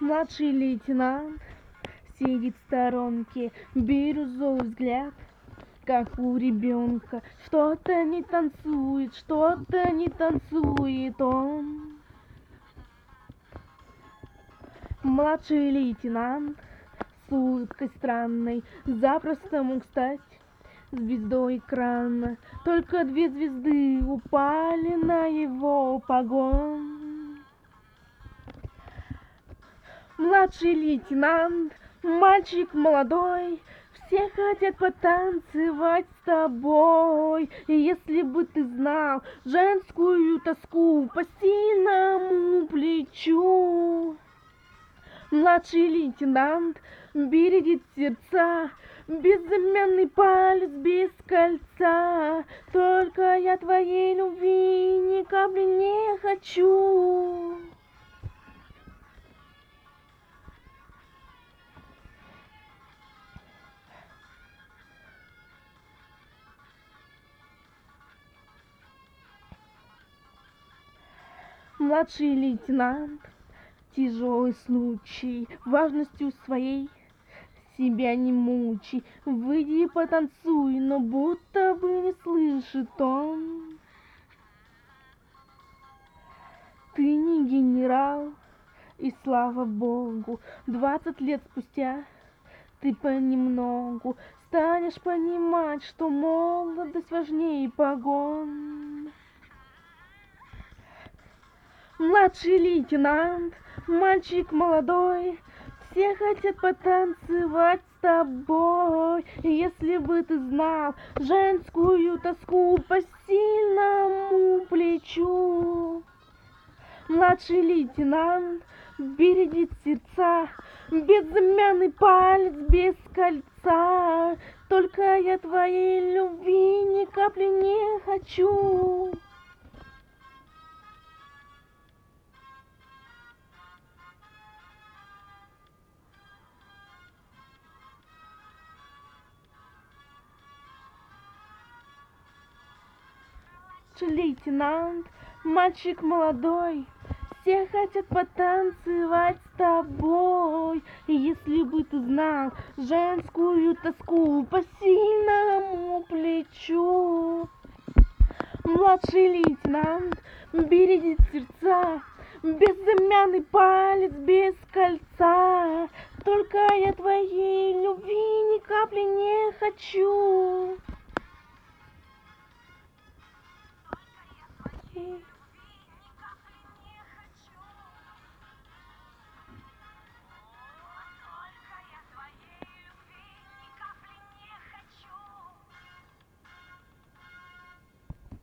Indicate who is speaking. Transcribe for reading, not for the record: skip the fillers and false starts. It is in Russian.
Speaker 1: Младший лейтенант сидит в сторонке, бирюзовый взгляд, как у ребенка. Что-то не танцует, что-то не танцует он. Младший лейтенант с улыбкой странной запросто мог стать звездой экрана. Только 2 звезды упали на его погон. Младший лейтенант, мальчик молодой, все хотят потанцевать с тобой. И если бы ты знал женскую тоску по сильному плечу. Младший лейтенант бередит сердца, безымянный палец без кольца. Только я твоей любви ни капли не хочу. Младший лейтенант, тяжелый случай, важностью своей себя не мучай. Выйди и потанцуй, но будто бы не слышит он. Ты не генерал, и слава богу, 20 лет спустя ты понемногу станешь понимать, что молодость важнее погон. Младший лейтенант, мальчик молодой, все хотят потанцевать с тобой. Если бы ты знал женскую тоску по сильному плечу. Младший лейтенант бередит сердца, безымянный палец без кольца. Только я твоей любви ни капли не хочу. Лейтенант, мальчик молодой, все хотят потанцевать с тобой. И если бы ты знал женскую тоску по сильному плечу. Младший лейтенант бередит сердца, безымянный палец без кольца. Только я твоей любви ни капли не хочу.